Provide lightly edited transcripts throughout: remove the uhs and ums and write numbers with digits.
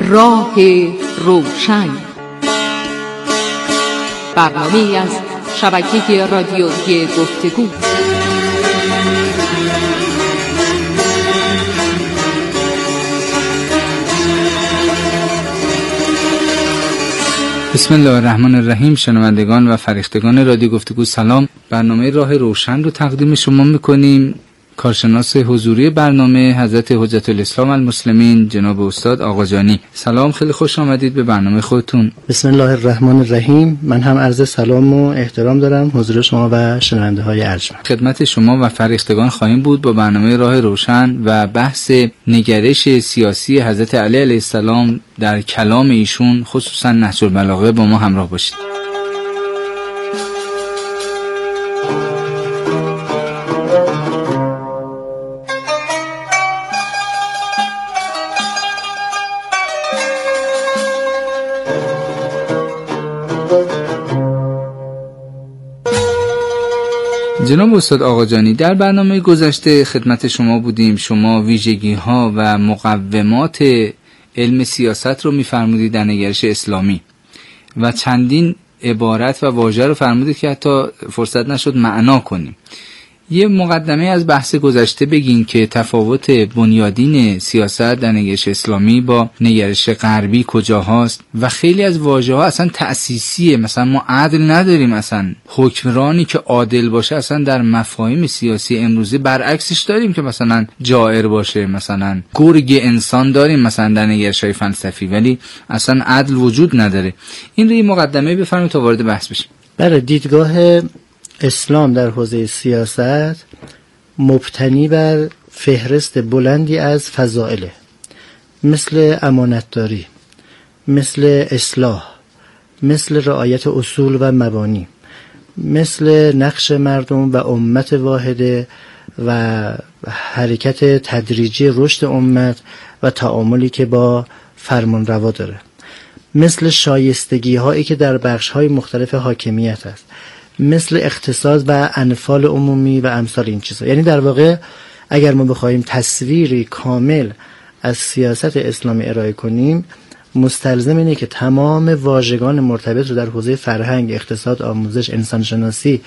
راه روشن، برنامه‌ای از شبکه رادیویی گفتگو. بسم الله الرحمن الرحیم. شنوندگان و فرشتگان رادیو گفتگو سلام. برنامه راه روشن رو تقدیم شما میکنیم. کارشناس حضوری برنامه حضرت حجت الاسلام المسلمین جناب استاد آقاجانی. سلام، خیلی خوش آمدید به برنامه خودتون. بسم الله الرحمن الرحیم. من هم عرض سلام و احترام دارم حضور شما و شنونده های ارجمند. خدمت شما و فرشتگان خواهیم بود با برنامه راه روشن و بحث نگرش سیاسی حضرت علی علیه السلام در کلام ایشون، خصوصا نهج البلاغه. با ما همراه باشید. جناب استاد آقاجانی، در برنامه گذشته خدمت شما بودیم. شما ویژگی‌ها و مقومات علم سیاست رو می‌فرمودید در نگرش اسلامی و چندین عبارت و واژه رو فرمودید که حتی فرصت نشد معنا کنیم. یه مقدمه از بحث گذشته بگین که تفاوت بنیادین سیاست در نگرش اسلامی با نگرش غربی کجا هاست و خیلی از واژه‌ها اصلا تأسیسیه. مثلا ما عدل نداریم، اصلا حکمرانی که عادل باشه اصلا در مفاهیم سیاسی امروزی برعکسش داریم که مثلا جائر باشه، مثلا گرگ انسان داریم مثلا در نگرش‌های فلسفی، ولی اصلا عدل وجود نداره. این رو یه مقدمه بفرمایید تا وارد بحث بشیم. برای دیدگاه اسلام در حوزه سیاست مبتنی بر فهرست بلندی از فضائله، مثل امانتداری، مثل اصلاح، مثل رعایت اصول و مبانی، مثل نقش مردم و امت واحده و حرکت تدریجی رشد امت و تعاملی که با فرمانروا داره، مثل شایستگی هایی که در بخش های مختلف حاکمیت است، مثل اقتصاد و انفال عمومی و امثال این چیزا. یعنی در واقع اگر ما بخوایم تصویری کامل از سیاست اسلامی ارائه کنیم، مستلزم اینه که تمام واژگان مرتبط رو در حوزه فرهنگ، اقتصاد، آموزش، انسانشناسی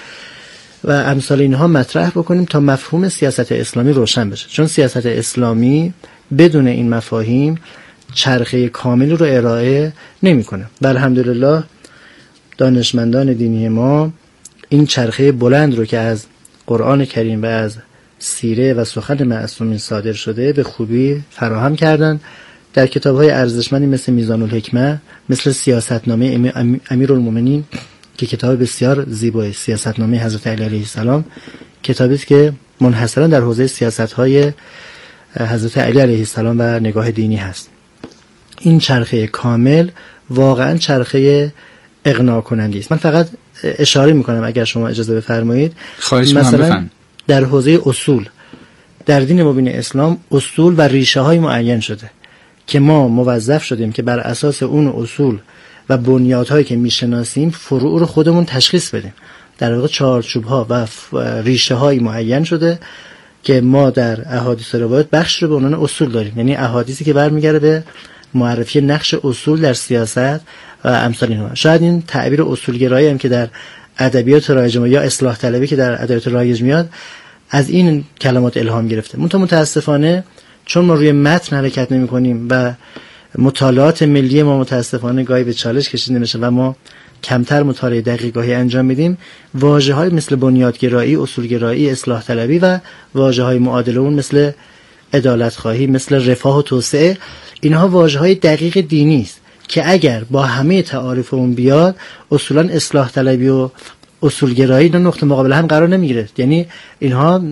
و امثال اینها مطرح بکنیم تا مفهوم سیاست اسلامی روشن بشه. چون سیاست اسلامی بدون این مفاهیم چرخه کامل رو ارائه نمیکنه. الحمدلله دانشمندان دینی ما این چرخه بلند رو که از قرآن کریم و از سیره و سخن معصومین صادر شده به خوبی فراهم کردن در کتاب‌های ارزشمندی مثل میزان الحکمه، مثل سیاستنامه امیرالمومنین که کتاب بسیار زیبای، سیاستنامه حضرت علی علیه السلام، کتابی است که منحصرا در حوزه سیاست‌های حضرت علی علیه السلام و نگاه دینی هست. این چرخه کامل واقعا چرخه اقناع کننده است. من فقط اشاره میکنم اگر شما اجازه بفرمایید. مثلا در حوزه اصول در دین مبین اسلام اصول و ریشه های معین شده که ما موظف شدیم که بر اساس اون اصول و بنیادهایی که میشناسیم فروع رو خودمون تشخیص بدیم. در واقع چارچوب ها و ریشه های معین شده که ما در احادیث روایت بخش رو به عنوان اصول داریم، یعنی احادیثی که برمیگرده به معرفی نقش اصول در سیاست و امثال اینها. شاید این تعبیر اصولگرایی هم که در ادبیات رایج ما یا اصلاح طلبی که در ادبیات رایج میاد از این کلمات الهام گرفته. متاسفانه چون ما روی متن حرکت نمی‌کنیم و مطالعات ملی ما متاسفانه گاهی به چالش کشیده میشه و ما کمتر مطالعه دقیقی انجام میدیم، واژه‌های مثل بنیادگرایی، اصولگرایی، اصلاح طلبی و واژه‌های معادل اون مثل عدالت خواهی، مثل رفاه و توسعه، اینها واژه‌های دقیق دینی است که اگر با همه تعاریف اون بیاد اصولا اصلاح طلبی و اصولگرایی در نقطه مقابل هم قرار نمیگیره. یعنی اینها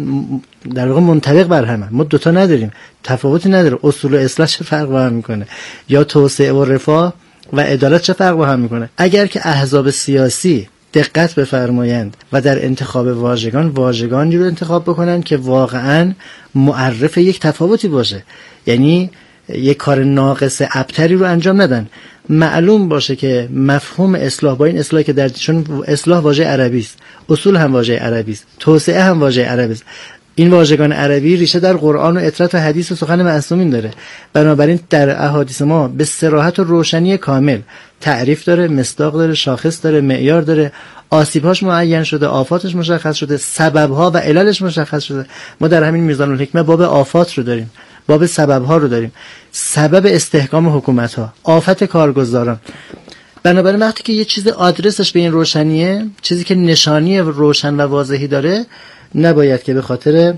در واقع منطبق بر هم. ما دوتا نداریم، تفاوتی نداره. اصول و اصلاح چه فرق با هم میکنه؟ یا توسعه و رفاه و عدالت چه فرق با هم میکنه؟ اگر که احزاب سیاسی دقت بفرمایند و در انتخاب واژگانی رو انتخاب بکنن که واقعا معرف یک تفاوتی باشه، یعنی یک کار ناقص ابتری رو انجام ندن، معلوم باشه که مفهوم اصلاح با این اصلاح که در چون اصلاح واژه عربی است، اصول هم واژه عربی است، توسعه هم واژه عربی است، این واژگان عربی ریشه در قرآن و اطرت و حدیث و سخن معصومین داره. بنابراین در احادیث ما به صراحت و روشنی کامل تعریف داره، مصداق داره، شاخص داره، معیار داره، آسیب‌هاش معین شده، آفاتش مشخص شده، سبب‌ها و عللش مشخص شده. ما در همین میزان الحکمه باب آفات رو داریم، باب سبب‌ها رو داریم، سبب استحکام حکومت‌ها، آفت کارگزاران. بنابراین وقتی که یه چیز آدرسش به این روشنیه، چیزی که نشانی روشن و واضحی داره، نباید که به خاطر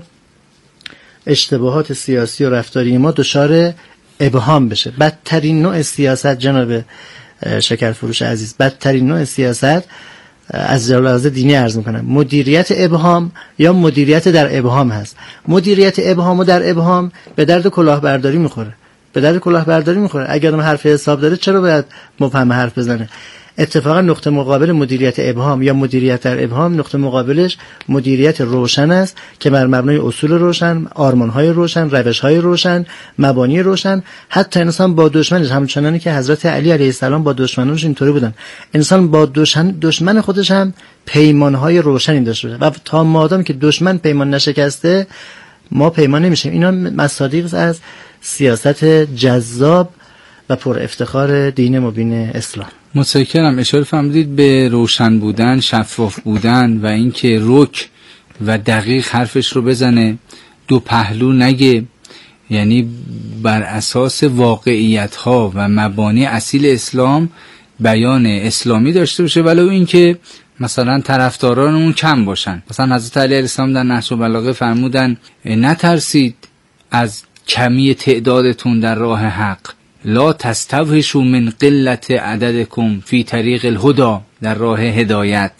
اشتباهات سیاسی و رفتاری ما دچار ابهام بشه. بدترین نوع سیاست، جناب شکرفروش عزیز، بدترین نوع سیاست از لحاظ دینی عرض میکنم مدیریت ابهام یا مدیریت در ابهام هست. مدیریت ابهام و در ابهام به درد کلاهبرداری میخوره، به درد کلاهبرداری میخوره. اگر آدم حرف حساب داره چرا باید مبهم حرف بزنه؟ اتفاقا نقطه مقابل مدیریت ابهام یا مدیریت در ابهام، نقطه مقابلش مدیریت روشن است که بر مبنای اصول روشن، آرمان‌های روشن، روش‌های روشن، مبانی روشن، حتی انسان با دشمنش، همچنانی که حضرت علی علیه السلام با دشمنانش اینطوری بودن، انسان با دشمن خودش هم پیمان‌های روشنی داشته باشه و تا مادام که دشمن پیمان نشکسته ما پیمان نمیشیم. اینا مصادیق از سیاست جذاب و پر افتخار دین مبین اسلام. متشکرم. اشاره فرمودید به روشن بودن، شفاف بودن و اینکه رک و دقیق حرفش رو بزنه، دو پهلو نگه، یعنی بر اساس واقعیت ها و مبانی اصیل اسلام بیان اسلامی داشته باشه، ولو اینکه مثلا طرفداران اون کم باشن. مثلا حضرت علی علیه السلام در نهج البلاغه فرمودن نترسید از کمی تعدادتون در راه حق، لا تستوحشوا من قلت عددکم فی طریق الهدى، در راه هدایت.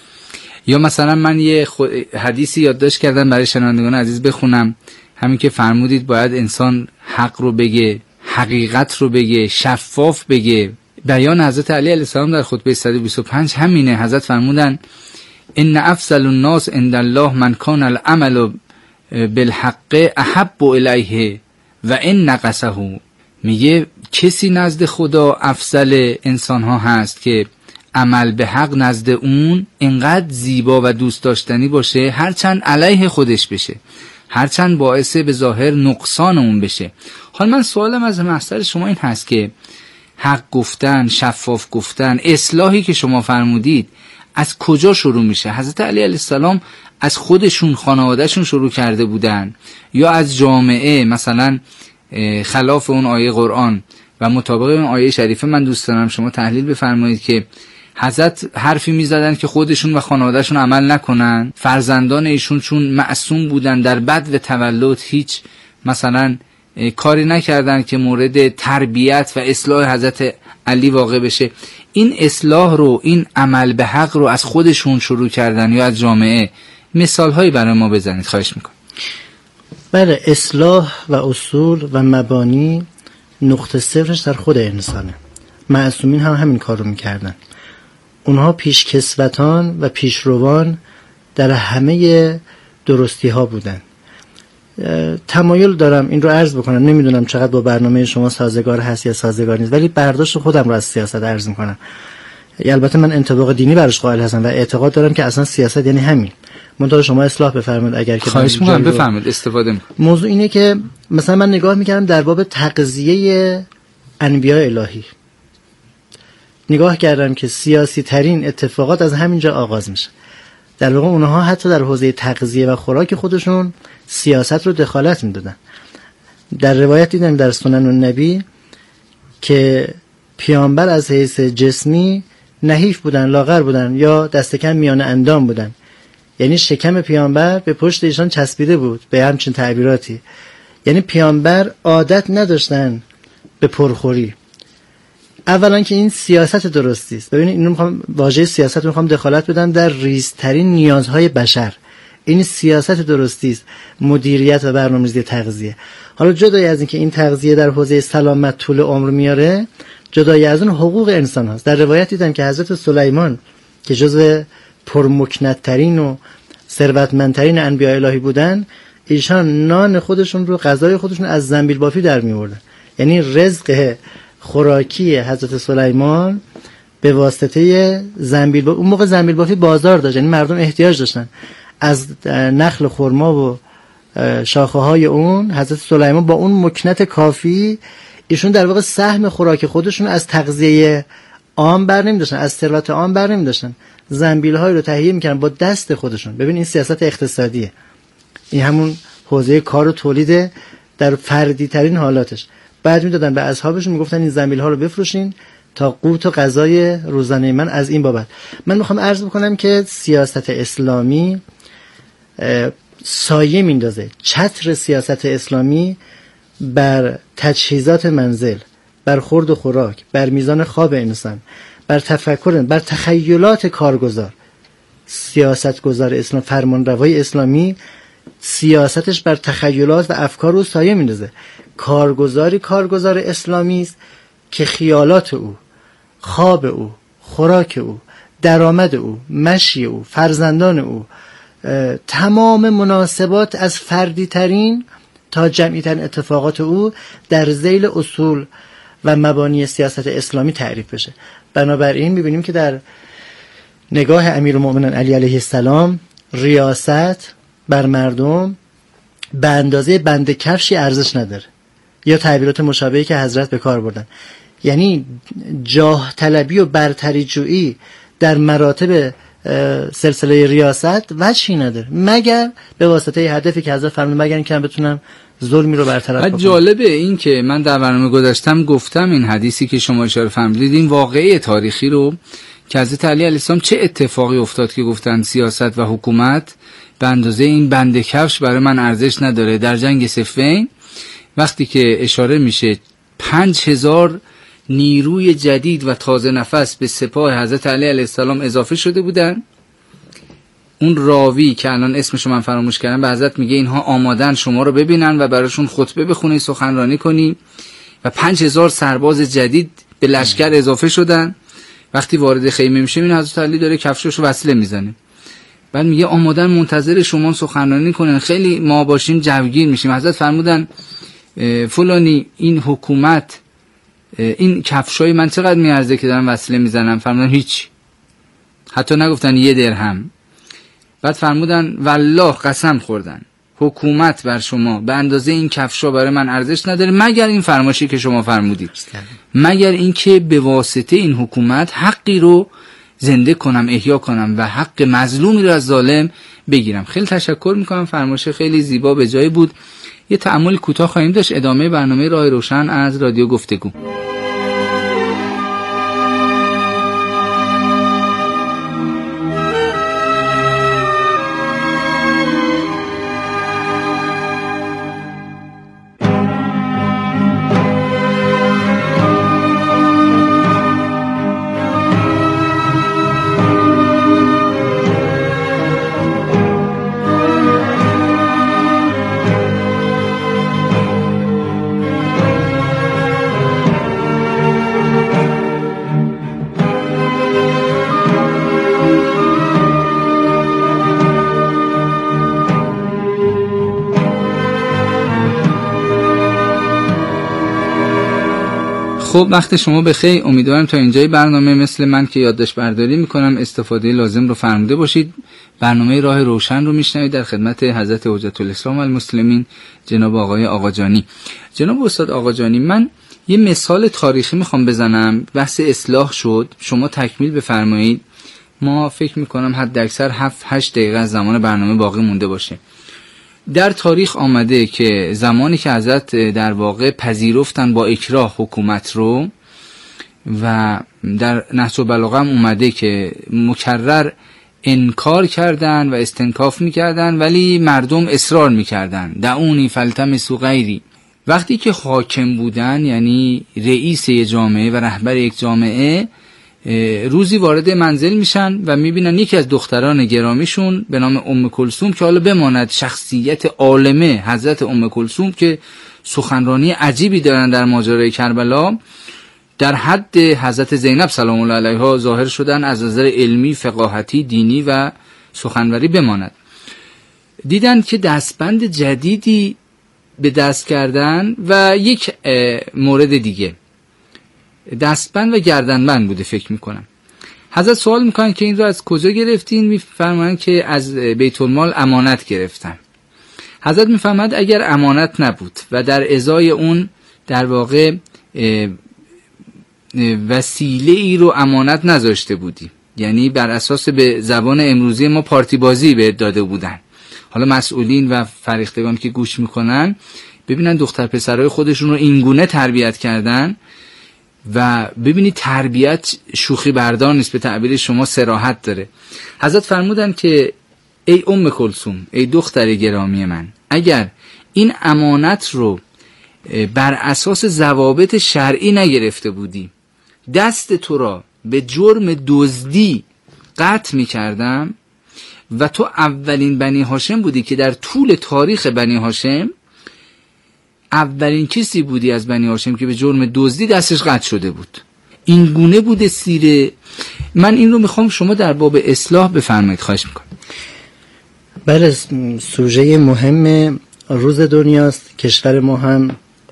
یا مثلا من یه حدیثی یادداشت کردم برای شنوندگان عزیز بخونم، همین که فرمودید باید انسان حق رو بگه، حقیقت رو بگه، شفاف بگه. بیان حضرت علی علیه السلام در خطبه 125 همینه. حضرت فرمودن ان افضل الناس عند الله من کان العمل بالحق احب الیه و ان نقصه. میگه کسی نزد خدا افضل انسان ها هست که عمل به حق نزد اون اینقدر زیبا و دوست داشتنی باشه هرچند علیه خودش بشه، هرچند باعث به ظاهر نقصان اون بشه. حال من سوالم از محضر شما این هست که حق گفتن، شفاف گفتن، اصلاحی که شما فرمودید از کجا شروع میشه؟ حضرت علی علیه السلام از خودشون، خانوادهشون شروع کرده بودن یا از جامعه؟ مثلا خلاف اون آیه قرآن و مطابق اون آیه شریفه من دوست دارم شما تحلیل بفرمایید که حضرت حرفی میزدن که خودشون و خانوادهشون عمل نکنن، فرزندان ایشون چون معصوم بودن در بد و تولد هیچ مثلا کاری نکردن که مورد تربیت و اصلاح حضرت علی واقع بشه. این اصلاح رو، این عمل به حق رو از خودشون شروع کردن یا از جامعه؟ مثالهایی برای ما بزنید خواهش میکنم. بله، اصلاح و اصول و مبانی نقطه صفرش در خود انسانه. معصومین هم همین کار رو میکردن. اونها پیشکسوتان و پیشروان در همه درستی ها بودن. تمایل دارم این رو عرض بکنم، نمیدونم چقدر با برنامه شما سازگار هست یا سازگار نیست، ولی برداشت خودم رو از سیاست عرض میکنم. البته من انطباق دینی براش قائل هستم و اعتقاد دارم که اصلا سیاست یعنی همین. منتها شما اصلاح بفرمایید اگر که خواهش می‌کنم بفرمایید، استفاده می‌کنم. موضوع اینه که مثلا من نگاه می‌کردم در باب تغذیه انبیاء الهی، نگاه کردم که سیاسی ترین اتفاقات از همینجا آغاز میشه. در واقع اونها حتی در حوزه تغذیه و خوراک خودشون سیاست رو دخالت میدادن. در روایت دیدم در سنن النبی که پیامبر از حیث جسمی نحیف بودن، لاغر بودن یا دست کم میانه اندام بودن، یعنی شکم پیامبر به پشت ایشان چسبیده بود، به همچین تعبیراتی. یعنی پیامبر عادت نداشتن به پرخوری. اولا که این سیاست درستی است. ببینید اینو میخوام، واژه سیاست میخوام دخالت بدم در ریزترین نیازهای بشر. این سیاست درستی است، مدیریت و برنامه‌ریزی تغذیه. حالا جدای از این که این تغذیه در حوزه سلامت طول عمر میاره، جدای از اون حقوق انسان هست. در روایت دیدم که حضرت سلیمان که جزو پرمکنت‌ترین و ثروتمندترین انبیاء الهی بودن، ایشان نان خودشون رو، غذای خودشون از زنبیل بافی در می‌آوردن. یعنی رزق خوراکی حضرت سلیمان به واسطه زنبیل بافی. اون موقع زنبیل بافی بازار داشت، یعنی مردم احتیاج داشتن. از نخل خرما و شاخه های اون حضرت سلیمان با اون مکنت کافی ایشون در واقع سهم خوراک خودشون از تغذیه عام بر نمی‌داشتن، از ثروت عام بر نمی‌داشتن، زنبیل‌هایی رو تهیه می‌کردن با دست خودشون. ببین این سیاست اقتصادیه، این همون حوزه کار و تولید در فردی ترین حالاتش. بعد میدادن به اصحابشون، میگفتن این زنبیل‌ها رو بفروشین تا قوت و غذای روزانه من از این بابت. من میخوام عرض بکنم که سیاست اسلامی سایه میندازه، چتر سیاست اسلامی بر تجهیزات منزل، بر خورد و خوراک، بر میزان خواب انسان، بر تفکر، بر تخیلات کارگزار. سیاستگزار اسلام، فرمانروای اسلامی سیاستش بر تخیلات و افکار او سایه میندازه. کارگزار اسلامی است که خیالات او، خواب او، خوراک او، درآمد او، مشی او، فرزندان او، تمام مناسبات از فردی ترین تا جمعی ترین اتفاقات او در ذیل اصول و مبانی سیاست اسلامی تعریف بشه. بنابراین میبینیم که در نگاه امیرالمؤمنین علی علیه السلام ریاست بر مردم به اندازه بند کفشی ارزش نداره، یا تعبیرات مشابهی که حضرت به کار بردن. یعنی جاه طلبی و برتری جویی در مراتب سلسله ریاست وجهی نداره مگر به واسطه هدفی که حضرت فرمودن، مگر اینکه بتونم ظلمی رو برطرف کنم. جالبه این که من در برنامه گذاشتم گفتم این حدیثی که شما اشاره فرمودید، این واقعه تاریخی رو که حضرت علی علیه السلام چه اتفاقی افتاد که گفتن سیاست و حکومت به اندازه این بند کفش برای من ارزش نداره. در جنگ صفین وقتی که اشاره میشه 5000 نیروی جدید و تازه نفس به سپاه حضرت علی علیه السلام اضافه شده بودن، اون راوی که الان اسمشو من فراموش کردم به حضرت میگه اینها آمادن شما رو ببینن و براشون خطبه بخونی، سخنرانی کنی، و 5000 سرباز جدید به لشکر اضافه شدن. وقتی وارد خیمه میشه این حضرت علی داره کفشاشو وصله میزنه، بعد میگه آمادن منتظر شما سخنرانی کنن، خیلی ما باشیم جوگیر میشیم. حضرت فرمودن فلانی این حکومت این کفشای من چقدر میارزه که دارم وصله میزنم؟ فرمودن هیچ، حتی نگفتن 1 درهم. بعد فرمودن والله قسم خوردن حکومت بر شما به اندازه این کفشا برای من ارزش نداره مگر این فرمایشی که شما فرمودید، مگر اینکه به واسطه این حکومت حقی رو زنده کنم، احیا کنم و حق مظلومی رو از ظالم بگیرم. خیلی تشکر میکنم، فرمایش خیلی زیبا به جای بود. یه تأمل کوتاه خواهیم داشت، ادامه برنامه راه روشن از رادیو گفتگو. خب وقت شما بخیر. امیدوارم تا اینجای برنامه مثل من که یادداشت برداری میکنم استفاده لازم رو فرموده باشید. برنامه راه روشن رو میشنوید در خدمت حضرت حجت الاسلام المسلمین جناب آقای آقاجانی. جناب استاد آقاجانی، من یه مثال تاریخی میخوام بزنم. بحث اصلاح شد، شما تکمیل بفرمایید. ما فکر میکنم حد اکثر 7-8 دقیقه از زمان برنامه باقی مونده باشه. در تاریخ آمده که زمانی که حضرت در واقع پذیرفتن با اکراه حکومت رو، و در نهج البلاغه هم اومده که مکرر انکار کردن و استنکاف میکردن ولی مردم اصرار میکردن دعونی فالتمسوا غیری. وقتی که حاکم بودن، یعنی رئیس یک جامعه و رهبر یک جامعه، روزی وارد منزل میشن و میبینن یکی از دختران گرامیشون به نام ام کلثوم که حالا بماند شخصیت عالمه حضرت ام کلثوم که سخنرانی عجیبی دارن در ماجرای کربلا، در حد حضرت زینب سلام الله علیها ظاهر شدن از نظر علمی، فقاهتی، دینی و سخنوری بماند. دیدن که دستبند جدیدی به دست کردن و یک مورد دیگه دستبند و گردنبند بوده فکر میکنم. حضرت سوال میکنن که این رو از کجا گرفتین؟ میفرمایند که از بیت المال امانت گرفتم. حضرت میفهمد اگر امانت نبود و در ازای اون در واقع وسیله ای رو امانت نذاشته بودی، یعنی بر اساس به زبان امروزی ما پارتی بازی بهت داده بودن، حالا مسئولین و فریختگان که گوش میکنن ببینن دختر پسرای خودشون رو اینگونه تربیت کردن و ببینید تربیت شوخی بردار نیست، به تعبیر شما صراحت داره. حضرت فرمودن که ای ام کلثوم، ای دختر گرامی من، اگر این امانت رو بر اساس ضوابط شرعی نگرفته بودی، دست تو را به جرم دزدی قطع می‌کردم و تو اولین بنی هاشم بودی که در طول تاریخ بنی هاشم اولین کسی بودی از بنی هاشم که به جرم دزدی دستش قطع شده بود. این گونه بوده سیره. من این رو میخوام شما در باب اصلاح بفرمایید، خواهش میکنم. بله، سوژه مهم روز دنیاست. کشور ما هم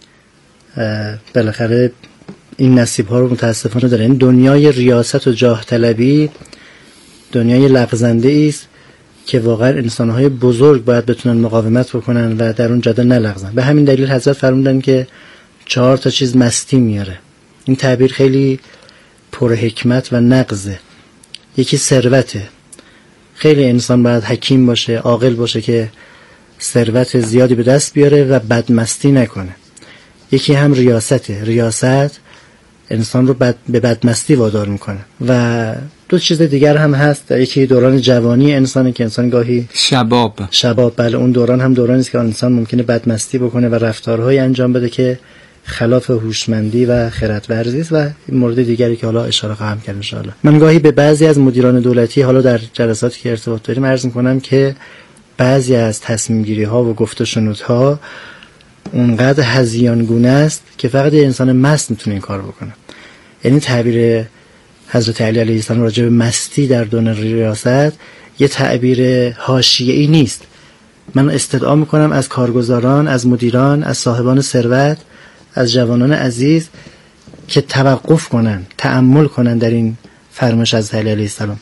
بالاخره این نصیب ها رو متاسفانه داره. این دنیای ریاست و جاه طلبی دنیای لغزنده است که واقعا انسان‌های بزرگ باید بتونن مقاومت بکنن و در اون جاده نلغزن. به همین دلیل حضرت فرمودن که 4 چیز مستی میاره. این تعبیر خیلی پر حکمت و نغزه. یکی ثروته. خیلی انسان باید حکیم باشه، عاقل باشه که ثروت زیادی به دست بیاره و بدمستی نکنه. یکی هم ریاسته. ریاست انسان رو به بدمستی وادار میکنه. و 2 چیز دیگر هم هست. یکی دوران جوانی انسانه که انسان گاهی شباب، بله، اون دوران هم دورانی است که انسان ممکنه بدمستی بکنه و رفتارهایی انجام بده که خلاف هوشمندی و خردورزی است. و این مورد دیگری که حالا اشاره خواهم کرد ان شاء الله. من گاهی به بعضی از مدیران دولتی حالا در جلساتی که ارتباط داریم عرض میکنم که بعضی از تصمیم گیری ها و گفت و شنودها اونقدر هذیانگونه است که فقط یه انسان مست میتونه این کار بکنه. یعنی تعبیر حضرت علی علیه السلام راجع به مستی در دوران ریاست یه تعبیر حاشیه‌ای نیست. من استدعا میکنم از کارگزاران، از مدیران، از صاحبان ثروت، از جوانان عزیز که توقف کنن، تأمل کنن در این فرمایش از علی علیه السلام.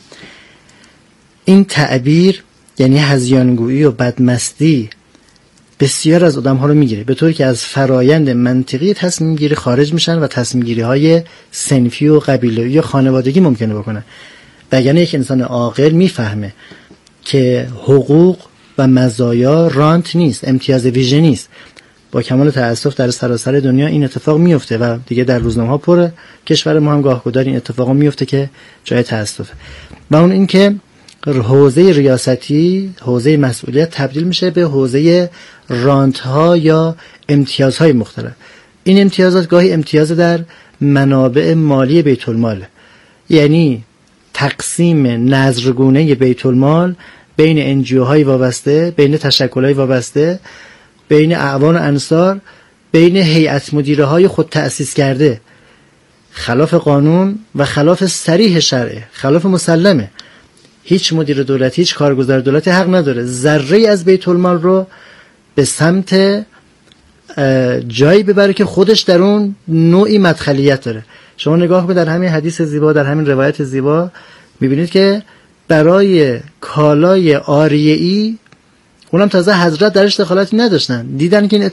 این تعبیر یعنی هذیانگویی و بدمستی بسیار از آدم ها رو میگیره، به طوری که از فرایند منطقی تصمیم گیری خارج میشن و تصمیم گیری های صنفی و قبیله‌ای و خانوادگی ممکنه بکنن. وگرنه یک انسان عاقل میفهمه که حقوق و مزایا رانت نیست، امتیاز ویژه نیست. با کمال تأسف در سراسر دنیا این اتفاق میفته و دیگه در روزنامه‌ها پره. کشور ما هم گاهگدار این اتفاقا میفته که جای تأسفه. و اون این که حوزه ریاستی، حوزه مسئولیت تبدیل میشه به حوزه رانت‌ها یا امتیازهای مختلف. این امتیازات گاهی امتیاز در منابع مالی بیت المال، یعنی تقسیم نذرگونه بیت المال بین انجیوهای وابسته، بین تشکل‌های وابسته، بین اعوان و انصار، بین هیئت مدیره های خود تأسیس کرده، خلاف قانون و خلاف صریح شرعه، خلاف مسلمه. هیچ مدیر دولتی، هیچ کارگزار دولتی حق نداره ذره از بیت المال رو به سمت جایی ببره که خودش در اون نوعی مدخلیت داره. شما نگاه کنید در همین حدیث زیبا، در همین روایت زیبا میبینید که برای کالای عاریه‌ای، اونم تازه حضرت درش دخالتی نداشتن، دیدن که این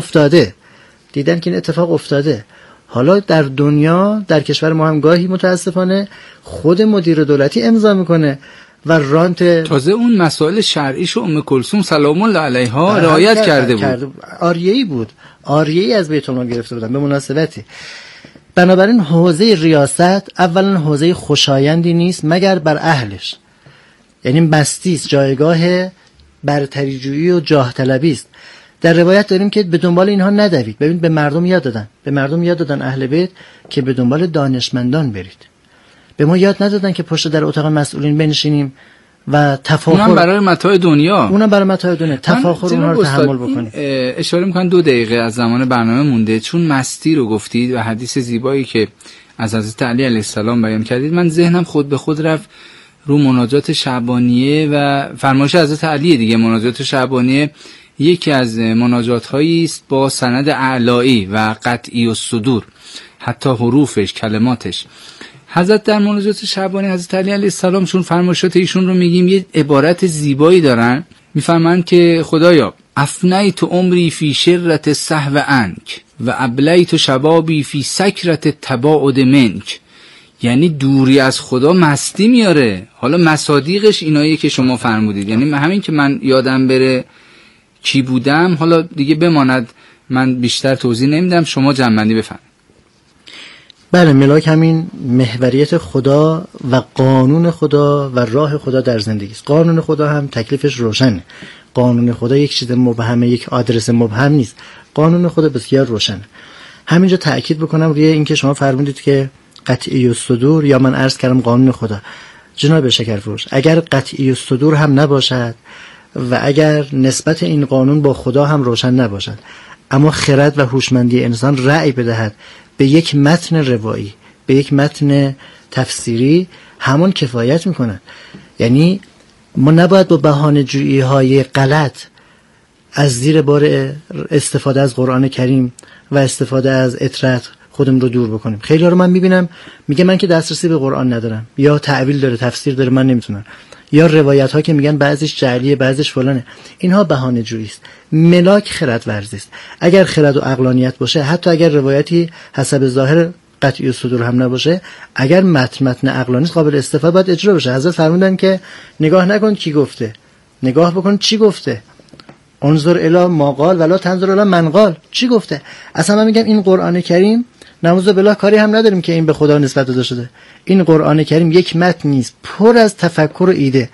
اتفاق افتاده. حالا در دنیا، در کشور ما هم گاهی متاسفانه خود مدیر دولتی امضا میکنه و رانت، تازه اون مسائل شرعیشو ام کلثوم سلام الله علیها رعایت کرده بود. عاریه‌ای بود، عاریه‌ای از بیت المال گرفته بودن به مناسبتی. بنابراین حوزه ریاست اولا حوزه خوشایندی نیست مگر بر اهلش، یعنی مستی است، جایگاه برتریجویی و جاه طلبی است. در روایت داریم که به دنبال اینها ندوید. ببین به مردم یاد دادن اهل بیت که به دنبال دانشمندان برید. به ما یاد ندادن که پشت در اتاق مسئولین بنشینیم و تفاخر، اونم برای متاع دنیا، تفاخر اونها رو تحمل بکنیم. اشاره میکنم 2 دقیقه از زمان برنامه مونده، چون مستی رو گفتید و حدیث زیبایی که از حضرت علی علیه السلام بیان کردید، من ذهنم خود به خود رفت رو مناجات شعبانیه و فرمایش حضرت علی دیگه. مناجات شعبانیه یکی از مناجات هایی است با سند اعلایی و قطعی الصدور، حتی حروفش، کلماتش. حضرت در مناجات شعبانی حضرت علی علیه السلام چون فرمایشات ایشون رو میگیم، یه عبارت زیبایی دارن، میفرمایند که خدایا افنیت عمری فی شرت السهو عنک و ابلیت شبابی فی سکرت التباعد منک. یعنی دوری از خدا مستی میاره. حالا مصادیقش اینایی که شما فرمودید، یعنی همین که من یادم بره کی بودم، حالا دیگه بماند، من بیشتر توضیح نمیدم، شما جمع‌بندی بفرمایید. بله، ملاک همین محوریت خدا و قانون خدا و راه خدا در زندگی است. قانون خدا هم تکلیفش روشنه. قانون خدا یک چیز مبهمه، یک آدرس مبهم نیست. قانون خدا بسیار روشنه. همینجا تأکید بکنم روی این که شما فرمودید که قطعی الصدور، یا من عرض کردم قانون خدا. جناب شکرفروش، اگر قطعی الصدور هم نباشد و اگر نسبت این قانون با خدا هم روشن نباشد، اما خرد و هوشمندی انسان رأی بدهد به یک متن روایی، به یک متن تفسیری، همون کفایت میکنن. یعنی ما نباید با بهانه‌جویی های غلط از زیر بار استفاده از قرآن کریم و استفاده از اطرت خودم رو دور بکنیم. خیلی ها رو من میبینم میگه من که دسترسی به قرآن ندارم، یا تعویل داره، تفسیر داره، من نمیتونم، یا روایت ها که میگن بعضیش جعلیه بعضیش فلانه. اینها بهانه جویی است. ملاک خرد ورزی است. اگر خرد و عقلانیت باشه، حتی اگر روایتی حسب ظاهر قطعی الصدور هم نباشه، اگر متن عقلانی قابل استفاده باید اجرا بشه. حضرت فرمودن که نگاه نکن کی گفته، نگاه بکن چی گفته. انظر الی ما قال ولا تنظر الی من قال. چی گفته؟ اصلا من میگم این قرآن کریم نعوذ بالله کاری هم نداریم که این به خدا نسبت داده شده. این قرآن کریم یک متن نیست، پر از تفکر و ایده،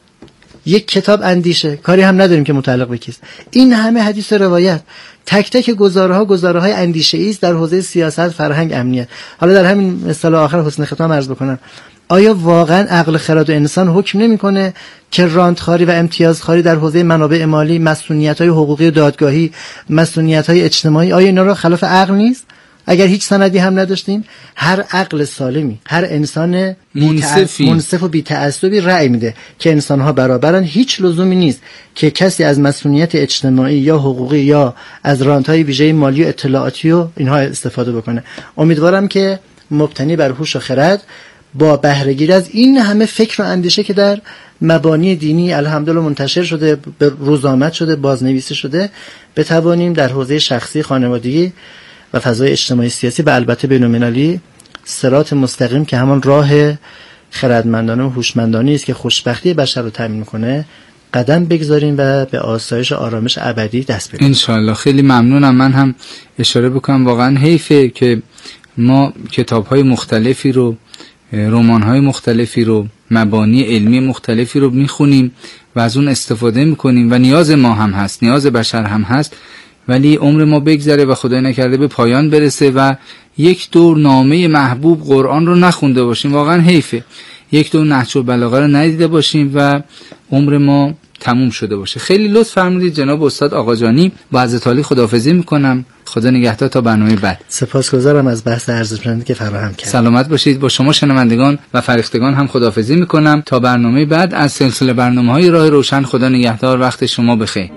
یک کتاب اندیشه، کاری هم نداریم که متعلق به کیست. این همه حدیث و روایت، تک تک گزاره‌های اندیشه‌ای است در حوزه سیاست، فرهنگ، امنیت. حالا در همین مثال آخر حسن ختام عرض بکنم، آیا واقعا عقل خرد و انسان حکم نمی‌کنه که رانتخواری و امتیازخواری در حوزه منابع مالی، مسئولیت‌های حقوقی و دادگاهی، مسئولیت‌های اجتماعی، آیا اینا رو خلاف عقل نیست؟ اگر هیچ سندی هم نداشتیم، هر عقل سالمی، هر انسان منصف و بی‌تعصبی رأی میده که انسان‌ها برابرن. هیچ لزومی نیست که کسی از مسئولیت اجتماعی یا حقوقی یا از رانت‌های ویژه مالی و اطلاعاتی و اینها استفاده بکنه. امیدوارم که مبتنی بر هوش و خرد، با بهره‌گیری از این همه فکر و اندیشه که در مبانی دینی الحمدلله منتشر شده، به روز آمد شده، بازنویسی شده، بتوانیم در حوزه شخصی، خانوادگی و فضای اجتماعی سیاسی و البته بین‌المللی صراط مستقیم که همان راه خردمندانه و هوشمندانه است که خوشبختی بشر رو تامین کنه، قدم بگذاریم و به آسایش و آرامش ابدی دست پیدا کنیم. انشالله. خیلی ممنونم. من هم اشاره بکنم، واقعا حیفه که ما کتاب‌های مختلفی رو، رمان‌های مختلفی رو، مبانی علمی مختلفی رو میخونیم و از اون استفاده میکنیم و نیاز ما هم هست، نیاز بشر هم هست، ولی عمر ما بگذره و خدای نکرده به پایان برسه و یک دور نامه محبوب قرآن رو نخونده باشیم. واقعا حیفه. یک دور نهج البلاغه رو ندیده باشیم و عمر ما تموم شده باشه. خیلی لطف فرمودید جناب استاد آقاجانی. با حضرت عالی خداحافظی میکنم. خدا نگهدار تا برنامه بعد. سپاسگزارم از بحث ارزشمندی که فراهم کردید. سلامت باشید. با شما شنوندگان و فرهیختگان هم خداحافظی میکنم تا برنامه بعد از سلسله برنامه‌های راه روشن. خدا نگهدار. وقت شما بخیر.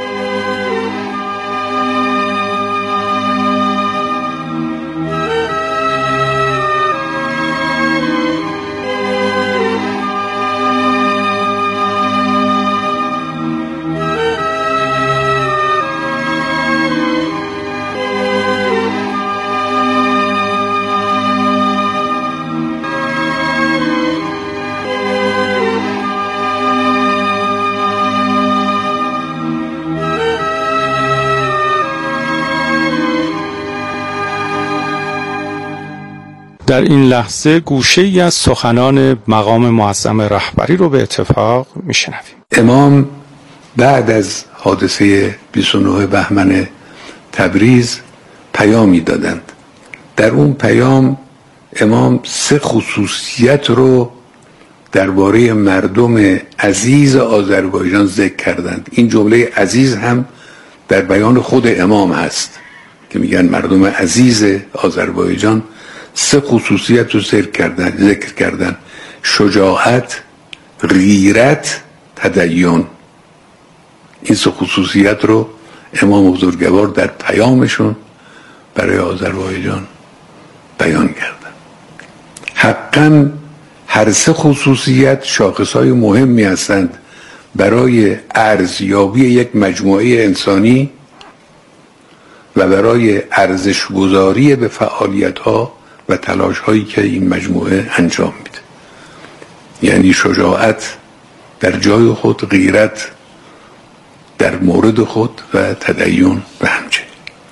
در این لحظه گوشه‌ای از سخنان مقام معظم رهبری رو به اتفاق میشنویم. امام بعد از حادثه 29 بهمن تبریز پیامی دادند. در اون پیام امام 3 خصوصیت رو درباره مردم عزیز آذربایجان ذکر کردند. این جمله عزیز هم در بیان خود امام هست که میگن مردم عزیز آذربایجان 3 خصوصیت رو ذکر کردن: شجاعت، غیرت، تدین. این 3 خصوصیت رو امام بزرگوار در پیامشون برای آذربایجان بیان کردن. حقاً هر 3 خصوصیت شاخصهای مهمی هستند برای ارزیابی یک مجموعه انسانی و برای ارزش‌گذاری به فعالیت‌ها و تلاش‌هایی که این مجموعه انجام میده. یعنی شجاعت در جای خود، غیرت در مورد خود و تدین به همچنین.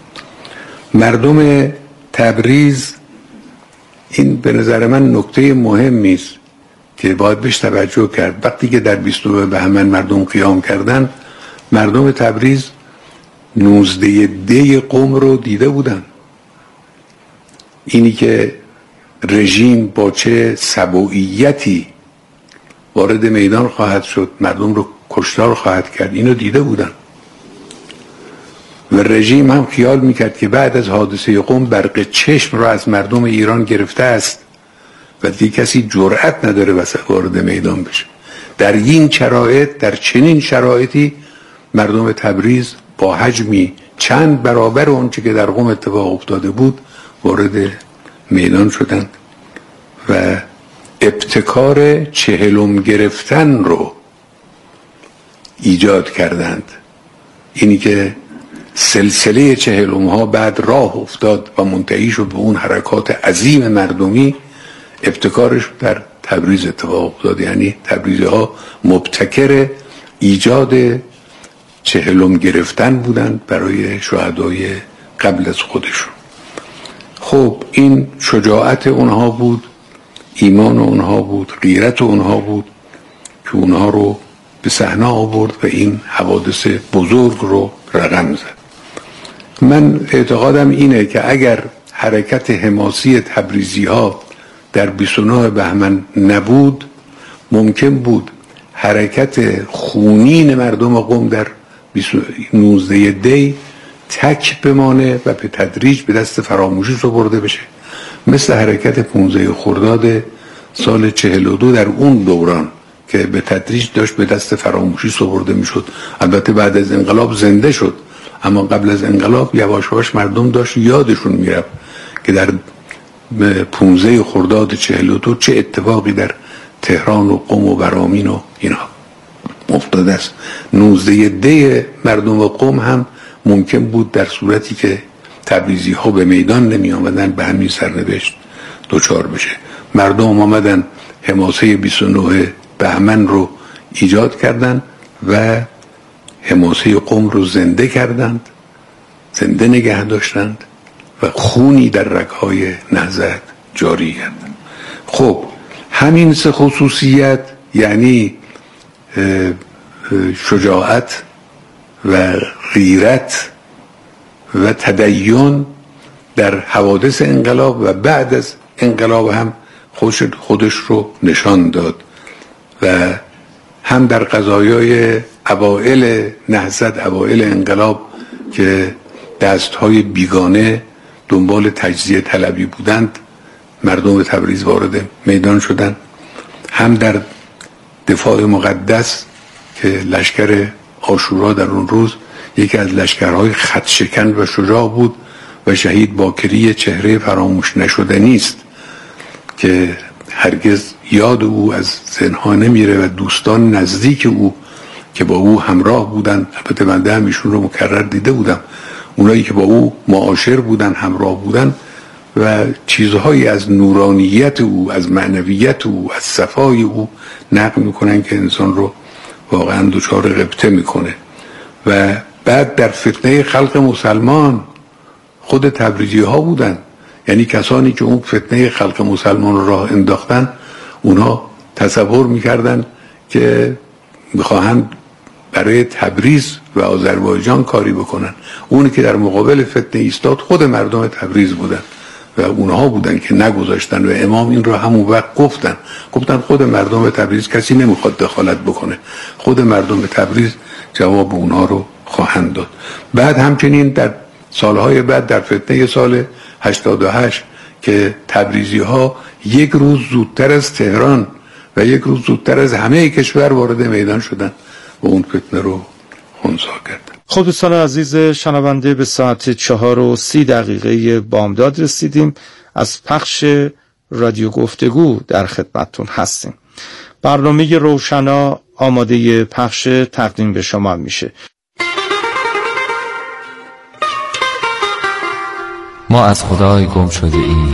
مردم تبریز، این به نظر من نکته مهمی است که باید بهش توجه کرد. وقتی که در 29 بهمن مردم قیام کردن، مردم تبریز 19 دی قم رو دیده بودن. اینی که رژیم با چه سبوعیتی وارد میدان خواهد شد، مردم رو کشتار خواهد کرد، اینو دیده بودن. و رژیم هم خیال میکرد که بعد از حادثه قم برق چشم رو از مردم ایران گرفته است و دیگه کسی جرأت نداره وارد میدان بشه. در این شرایط، در چنین شرایطی مردم تبریز با حجمی چند برابر اون چه که در قم اتفاق افتاده بود وارد میدان شدند و ابتکار 40 گرفتن رو ایجاد کردند. اینی که سلسله 40 ها بعد راه افتاد و منتهی شد به اون حرکات عظیم مردمی، ابتکارش در تبریز اتفاق افتاد. یعنی تبریزی ها مبتکر ایجاد 40 گرفتن بودند برای شهدای قبل از خودشون. خب این شجاعت اونها بود، ایمان اونها بود، غیرت اونها بود که اونها رو به صحنه آورد و این حوادث بزرگ رو رقم زد. من اعتقادم اینه که اگر حرکت حماسی تبریزی ها در 29 بهمن نبود، ممکن بود حرکت خونین مردم قم در 19 دی تک بمانه و به تدریج به دست فراموشی سپرده بشه، مثل حرکت 15 خرداد سال 42 در اون دوران که به تدریج داشت به دست فراموشی سپرده میشد. البته بعد از انقلاب زنده شد، اما قبل از انقلاب یواش یواش مردم داشت یادشون میرفت که در 15 خرداد 42 چه اتفاقی در تهران و قم و برامین و اینا افتاده است. 19 دی مردم قم هم ممکن بود در صورتی که تبریزی ها به میدان نمی آمدن به همین سرنوشت دچار بشه. مردم آمدن حماسه 29 بهمن رو ایجاد کردند و حماسه قم رو زنده کردند، زنده نگه داشتند و خونی در رگ‌های نهضت جاری کردند. خب همین سه خصوصیت، یعنی شجاعت و غیرت و تدین، در حوادث انقلاب و بعد از انقلاب هم خودش رو نشان داد و هم در قضایای اوائل نهضت، اوائل انقلاب که دستهای بیگانه دنبال تجزیه طلبی بودند، مردم تبریز وارد میدان شدند، هم در دفاع مقدس که لشکر عاشورا در اون روز یکی از لشکرهای خط شکن و شجاع بود و شهید باکری چهره فراموش نشدنی است که هرگز یاد او از ذهن‌ها نمیره و دوستان نزدیک او که با او همراه بودن، البته بنده هم ایشون رو مکرر دیده بودم، اونایی که با او معاشر بودن، همراه بودن و چیزهایی از نورانیت او، از معنویت او، از صفای او نقل میکنن که انسان رو واقعا دچار غبطه میکنه. و بعد در فتنه خلق مسلمان خود تبریزی ها بودن، یعنی کسانی که اون فتنه خلق مسلمان رو راه انداختن، اونا تصور میکردن که میخواهند برای تبریز و آذربایجان کاری بکنن. اونی که در مقابل فتنه ایستاد خود مردم تبریز بودن و اونها بودن که نگذاشتن و امام این رو همون وقت گفتن خود مردم تبریز، کسی نمیخواد دخالت بکنه، خود مردم تبریز جواب اونها رو خواهند داد. بعد همچنین در سالهای بعد در فتنه سال 88 که تبریزی ها یک روز زودتر از تهران و یک روز زودتر از همه کشور وارد میدان شدن و اون فتنه رو خنثی کردن. خب دوستان عزیز شنونده، به ساعت 4:30 بامداد رسیدیم. از پخش رادیو گفتگو در خدمتتون هستیم. برنامه روشنا آماده پخش تقدیم به شما میشه. ما از خدای گم شده ایم